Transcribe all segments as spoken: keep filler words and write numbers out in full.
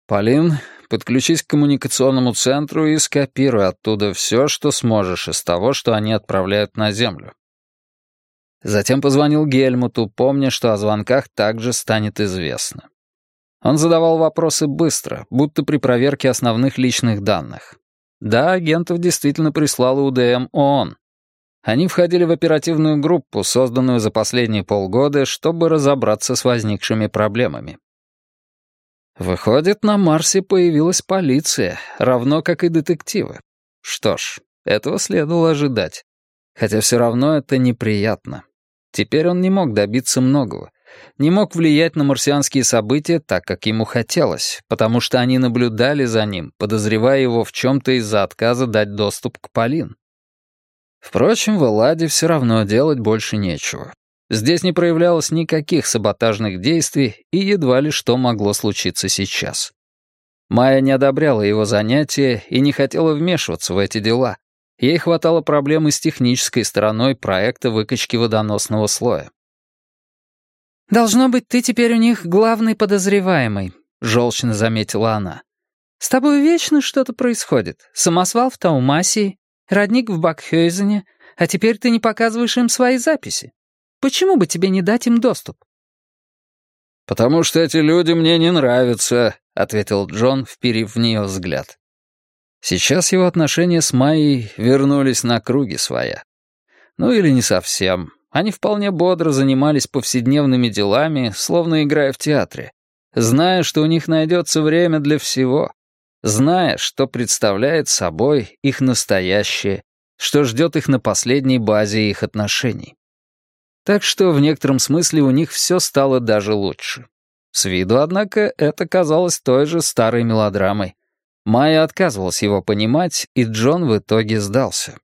«Полин, подключись к коммуникационному центру и скопируй оттуда все, что сможешь из того, что они отправляют на Землю». Затем позвонил Гельмуту, помня, что о звонках также станет известно. Он задавал вопросы быстро, будто при проверке основных личных данных. Да, агентов действительно прислала УДМ ООН. Они входили в оперативную группу, созданную за последние полгода, чтобы разобраться с возникшими проблемами. Выходит, на Марсе появилась полиция, равно как и детективы. Что ж, этого следовало ожидать. Хотя все равно это неприятно. Теперь он не мог добиться многого. Не мог влиять на марсианские события так, как ему хотелось, потому что они наблюдали за ним, подозревая его в чем-то из-за отказа дать доступ к Полин. Впрочем, в Элладе все равно делать больше нечего. Здесь не проявлялось никаких саботажных действий, и едва ли что могло случиться сейчас. Майя не одобряла его занятия и не хотела вмешиваться в эти дела. Ей хватало проблемы с технической стороной проекта выкачки водоносного слоя. «Должно быть, ты теперь у них главный подозреваемый», — желчно заметила она. «С тобой вечно что-то происходит. Самосвал в Таумасии, родник в Бакхёйзене, а теперь ты не показываешь им свои записи. Почему бы тебе не дать им доступ?» «Потому что эти люди мне не нравятся», — ответил Джон, вперив в нее взгляд. Сейчас его отношения с Майей вернулись на круги своя. Ну или не совсем. Они вполне бодро занимались повседневными делами, словно играя в театре, зная, что у них найдется время для всего, зная, что представляет собой их настоящее, что ждет их на последней базе их отношений. Так что в некотором смысле у них все стало даже лучше. С виду, однако, это казалось той же старой мелодрамой. Майя отказывалась его понимать, и Джон в итоге сдался.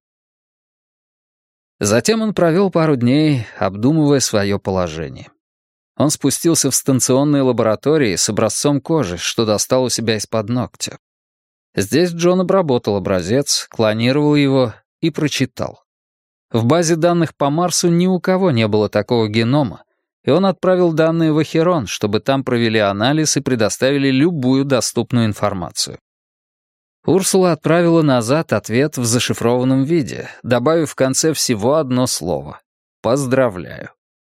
Затем он провел пару дней, обдумывая свое положение. Он спустился в станционные лаборатории с образцом кожи, что достал у себя из-под ногтя. Здесь Джон обработал образец, клонировал его и прочитал. В базе данных по Марсу ни у кого не было такого генома, и он отправил данные в Ахерон, чтобы там провели анализ и предоставили любую доступную информацию. Урсула отправила назад ответ в зашифрованном виде, добавив в конце всего одно слово «Поздравляю».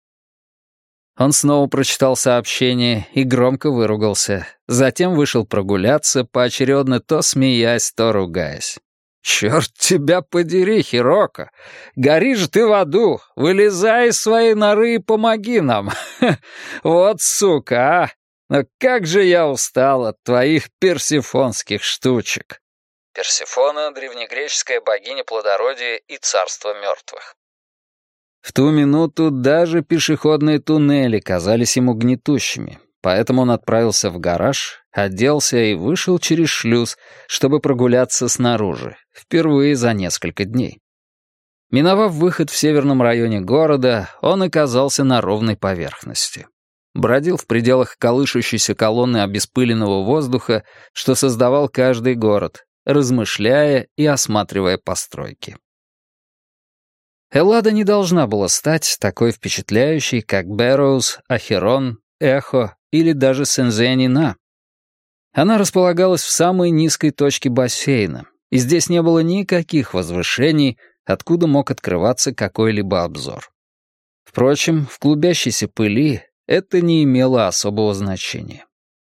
Он снова прочитал сообщение и громко выругался, затем вышел прогуляться, поочередно то смеясь, то ругаясь. «Черт тебя подери, Хироко! Гори же ты в аду! Вылезай из своей норы и помоги нам! Вот сука, а! Но как же я устал от твоих персифонских штучек!» Персифона — древнегреческая богиня плодородия и царства мертвых. В ту минуту даже пешеходные туннели казались ему гнетущими, поэтому он отправился в гараж, оделся и вышел через шлюз, чтобы прогуляться снаружи, впервые за несколько дней. Миновав выход в северном районе города, он оказался на ровной поверхности. Бродил в пределах колышущейся колонны обеспыленного воздуха, что создавал каждый город, размышляя и осматривая постройки. Эллада не должна была стать такой впечатляющей, как Бэрроуз, Ахерон, Эхо или даже Сензени-На. Она располагалась в самой низкой точке бассейна, и здесь не было никаких возвышений, откуда мог открываться какой-либо обзор. Впрочем, в клубящейся пыли это не имело особого значения.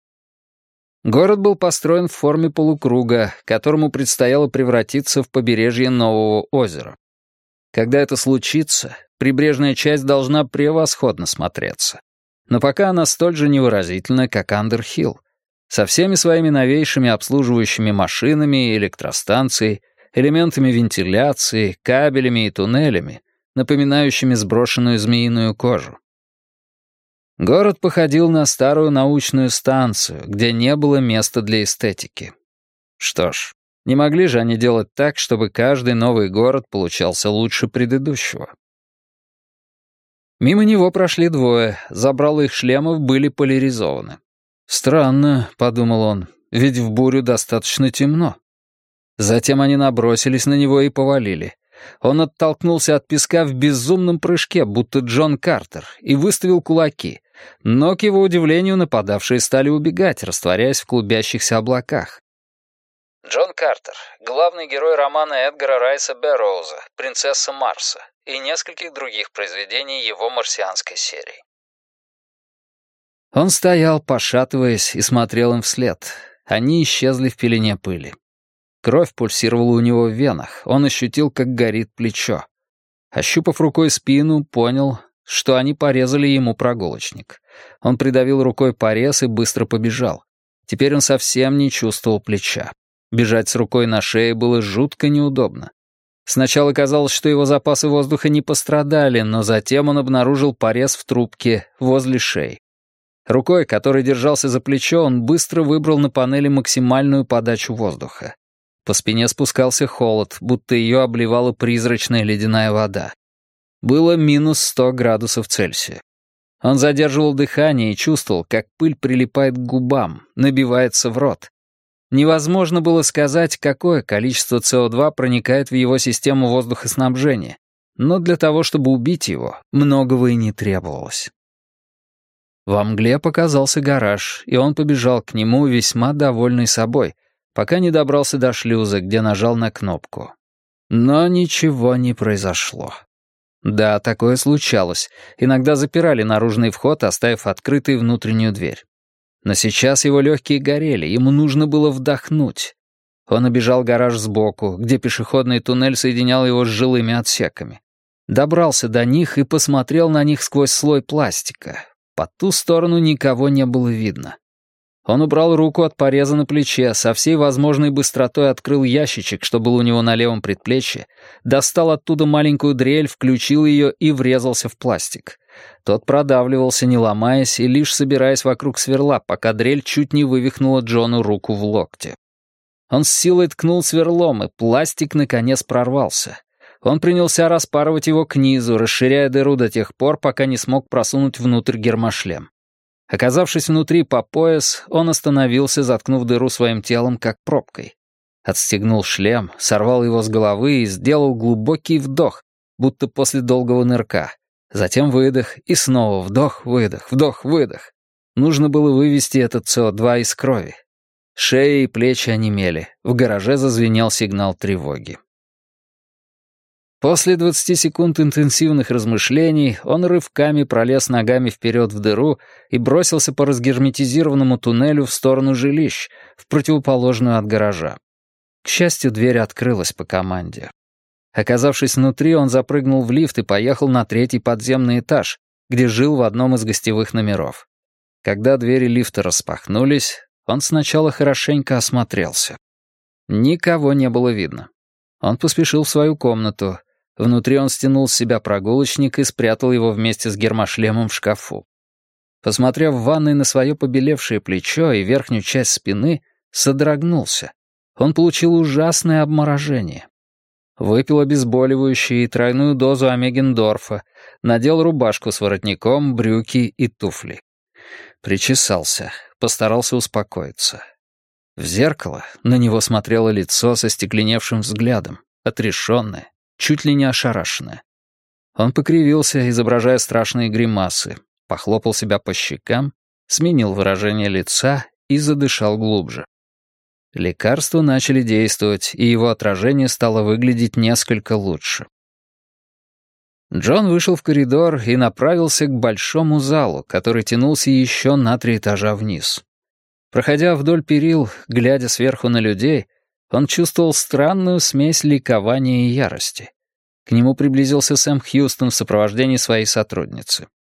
Город был построен в форме полукруга, которому предстояло превратиться в побережье нового озера. Когда это случится, прибрежная часть должна превосходно смотреться. Но пока она столь же невыразительна, как Андерхилл, со всеми своими новейшими обслуживающими машинами, электростанцией, элементами вентиляции, кабелями и туннелями, напоминающими сброшенную змеиную кожу. Город походил на старую научную станцию, где не было места для эстетики. Что ж, не могли же они делать так, чтобы каждый новый город получался лучше предыдущего. Мимо него прошли двое, забрала их шлемов были поляризованы. «Странно», — подумал он, — «ведь в бурю достаточно темно». Затем они набросились на него и повалили. Он оттолкнулся от песка в безумном прыжке, будто Джон Картер, и выставил кулаки. но, к его удивлению, нападавшие стали убегать, растворяясь в клубящихся облаках. Джон Картер, главный герой романа Эдгара Райса Берроуза «Принцесса Марса» и нескольких других произведений его марсианской серии. Он стоял, пошатываясь, и смотрел им вслед. Они исчезли в пелене пыли. Кровь пульсировала у него в венах, он ощутил, как горит плечо. Ощупав рукой спину, понял, что они порезали ему прогулочник. Он придавил рукой порез и быстро побежал. Теперь он совсем не чувствовал плеча. Бежать с рукой на шее было жутко неудобно. Сначала казалось, что его запасы воздуха не пострадали, но затем он обнаружил порез в трубке возле шеи. Рукой, которой держался за плечо, он быстро выбрал на панели максимальную подачу воздуха. По спине спускался холод, будто ее обливала призрачная ледяная вода. Было минус сто градусов Цельсия. Он задерживал дыхание и чувствовал, как пыль прилипает к губам, набивается в рот. Невозможно было сказать, какое количество С О два проникает в его систему воздухоснабжения, но для того, чтобы убить его, многого и не требовалось. Во мгле показался гараж, и он побежал к нему, весьма довольный собой, пока не добрался до шлюза, где нажал на кнопку. Но ничего не произошло. Да, такое случалось. Иногда запирали наружный вход, оставив открытой внутреннюю дверь. Но сейчас его легкие горели, ему нужно было вдохнуть. Он обежал гараж сбоку, где пешеходный туннель соединял его с жилыми отсеками. Добрался до них и посмотрел на них сквозь слой пластика. По ту сторону никого не было видно. Он убрал руку от пореза на плече, со всей возможной быстротой открыл ящичек, что был у него на левом предплечье, достал оттуда маленькую дрель, включил ее и врезался в пластик. Тот продавливался, не ломаясь и лишь собираясь вокруг сверла, пока дрель чуть не вывихнула Джону руку в локте. Он с силой ткнул сверлом, и пластик наконец прорвался. Он принялся распарывать его к низу, расширяя дыру до тех пор, пока не смог просунуть внутрь гермошлем. Оказавшись внутри по пояс, он остановился, заткнув дыру своим телом, как пробкой. Отстегнул шлем, сорвал его с головы и сделал глубокий вдох, будто после долгого нырка. Затем выдох и снова вдох, выдох, вдох, выдох. Нужно было вывести этот С О два из крови. Шея и плечи онемели. В гараже зазвенел сигнал тревоги. После двадцати секунд интенсивных размышлений он рывками пролез ногами вперед в дыру и бросился по разгерметизированному туннелю в сторону жилищ, в противоположную от гаража. К счастью, дверь открылась по команде. Оказавшись внутри, он запрыгнул в лифт и поехал на третий подземный этаж, где жил в одном из гостевых номеров. Когда двери лифта распахнулись, он сначала хорошенько осмотрелся. Никого не было видно. Он поспешил в свою комнату. Внутри он стянул с себя прогулочник и спрятал его вместе с гермошлемом в шкафу. Посмотрев в ванной на свое побелевшее плечо и верхнюю часть спины, содрогнулся. Он получил ужасное обморожение. Выпил обезболивающее и тройную дозу омегендорфа, надел рубашку с воротником, брюки и туфли. Причесался, постарался успокоиться. В зеркало на него смотрело лицо со стекленевшим взглядом, отрешенное, чуть ли не ошарашенное. Он покривился, изображая страшные гримасы, похлопал себя по щекам, сменил выражение лица и задышал глубже. Лекарства начали действовать, и его отражение стало выглядеть несколько лучше. Джон вышел в коридор и направился к большому залу, который тянулся еще на три этажа вниз. Проходя вдоль перил, глядя сверху на людей, он чувствовал странную смесь ликования и ярости. К нему приблизился Сэм Хьюстон в сопровождении своей сотрудницы.